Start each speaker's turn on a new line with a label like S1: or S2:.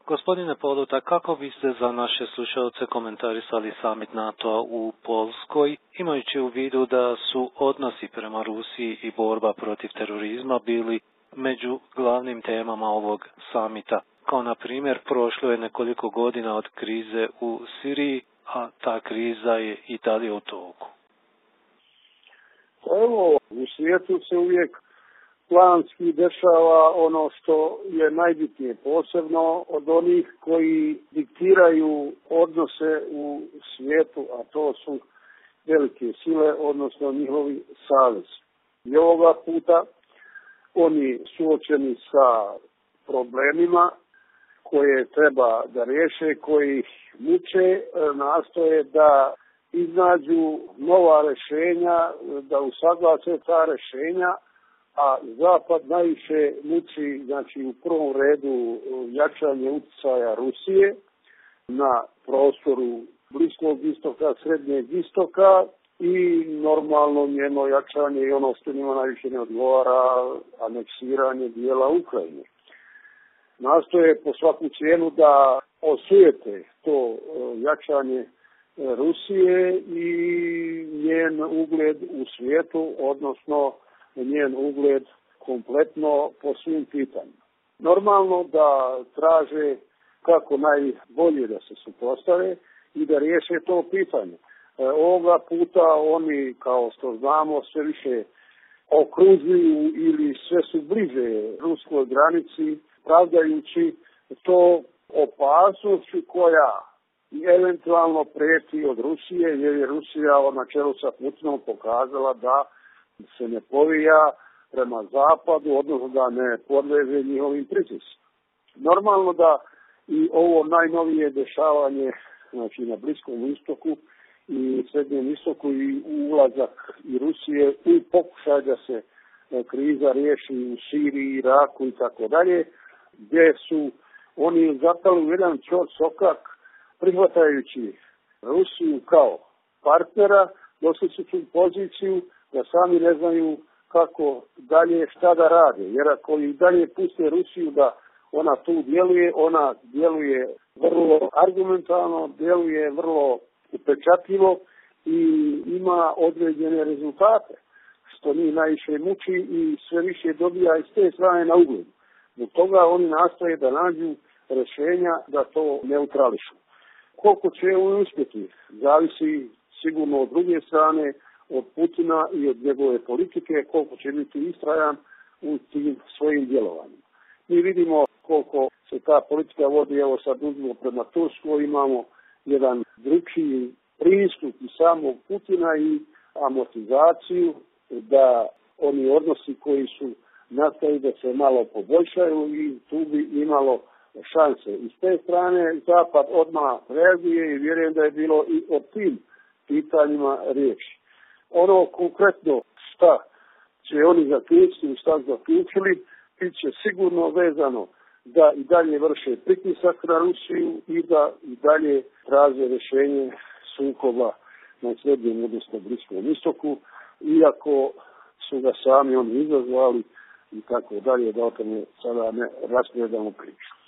S1: Gospodine Poluta, kako biste za naše slušalce komentarisali samit NATO-a u Poljskoj, imajući u vidu da su odnosi prema Rusiji i borba protiv terorizma bili među glavnim temama ovog samita? Kao na primjer, prošlo je nekoliko godina od krize u Siriji, a ta kriza je i dalje u toku.
S2: Evo, u svijetu se uvijek planski dešava ono što je najbitnije, posebno od onih koji diktiraju odnose u svijetu, a to su velike sile, odnosno njihovi savezi. I ovoga puta oni suočeni sa problemima koje treba da riješe, koji ih muče, nastoje da iznađu nova rješenja, da usaglase ta rješenja, a Zapad najviše muči, znači u prvom redu jačanje utjecaja Rusije na prostoru Bliskog istoka, Srednjeg istoka i normalno njeno jačanje i ono što njima najviše ne odgovara, aneksiranje dijela Ukrajine. Nastoje po svaku cijenu da osujete to jačanje Rusije i njen ugled u svijetu, odnosno njen ugled kompletno po svim pitanjima. Normalno da traže kako najbolje da se suprotstave i da riješe to pitanje. Ovoga puta oni, kao što znamo, sve više okružuju ili sve su bliže ruskoj granici, pravdajući to opasnošću koja eventualno prijeti od Rusije, jer je Rusija na čelu sa Putinom pokazala da se ne povija prema zapadu, odnosno da ne podleže njihovim pritiscima. Normalno da i ovo najnovije dešavanje, znači na Bliskom istoku i Srednjem istoku i ulazak i Rusije u pokušaj da se kriza riješi u Siriji, Iraku i tako dalje, gdje su oni zapali u jedan čor sokak prihvatajući Rusiju kao partnera, došli su u poziciju da sami ne znaju kako dalje, šta da rade. Jer ako i dalje puste Rusiju da ona tu djeluje, ona djeluje vrlo argumentalno, djeluje vrlo upečatljivo i ima određene rezultate, što njih najviše muči i sve više dobija iz te strane na ugledu. Zbog toga oni nastoje da nađu rješenja da to neutrališu. Koliko će on uspjeti, zavisi sigurno od druge strane, od Putina i od njegove politike, koliko će biti istrajan u tim svojim djelovanjima. Mi vidimo koliko se ta politika vodi, evo sad uzmimo prema Turskoj, imamo jedan drugčiji pristup i samog Putina i amortizaciju, da oni odnosi koji su nastali da se malo poboljšaju i tu bi imalo šanse. I s te strane Zapad odmah reaguje i vjerujem da je bilo i o tim pitanjima riječi. Ono konkretno šta će oni zaključiti, šta zaključili, bit će sigurno vezano da i dalje vrše pritisak na Rusiju i da i dalje traže rješenje sukoba na Srednjem, odnosno Bliskom istoku, iako su ga sami oni izazvali i tako dalje, da o tome sada ne raspravljamo priču.